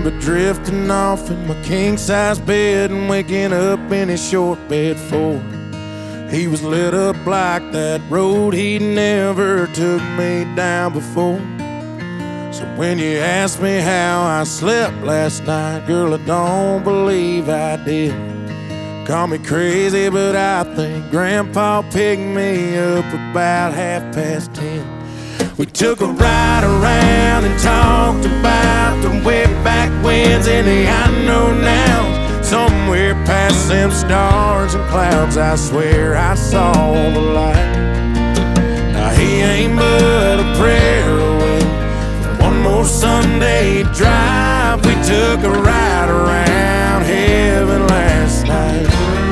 remember drifting off in my king-size bed and waking up in his short bed Ford. He was lit up like that road he never took me down before. So when you ask me how I slept last night, girl, I don't believe I did. Call me crazy, but I think Grandpa picked me up about 10:30. We took a ride around and talked about the way back when's and the I know nows. Somewhere past them stars and clouds, I swear I saw the light. Now he ain't but a prayer away from one more Sunday drive. We took a ride around heaven last night.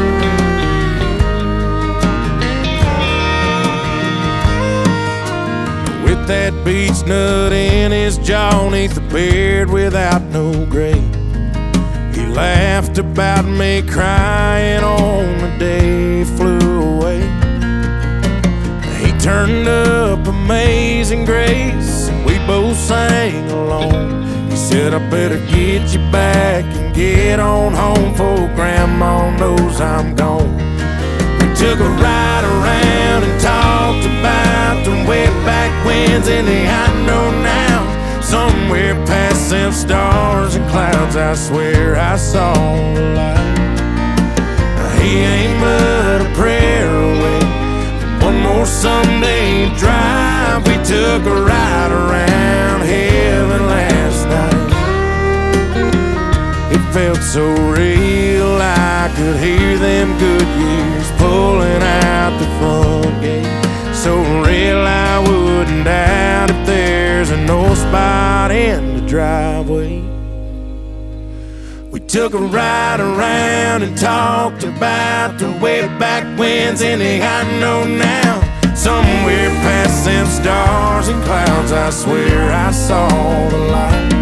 With that beach nut in his jaw, neath the beard without no grave, he laughed about me crying on the day he flew away. He turned up Amazing Grace and we both sang along. He said, I better get you back and get on home before Grandma knows I'm gone. We took a ride around and talked about the way back when's and the I know now. Somewhere past them stars and clouds, I swear I saw the light. He ain't but a prayer away from one more Sunday drive. We took a ride around heaven last night. It felt so real, I could hear them good years pulling out the front gate. So real I wouldn't doubt if there's no spot in the driveway. We took a ride around and talked about the way back when's and the I know now. Somewhere past them stars and clouds, I swear I saw the light.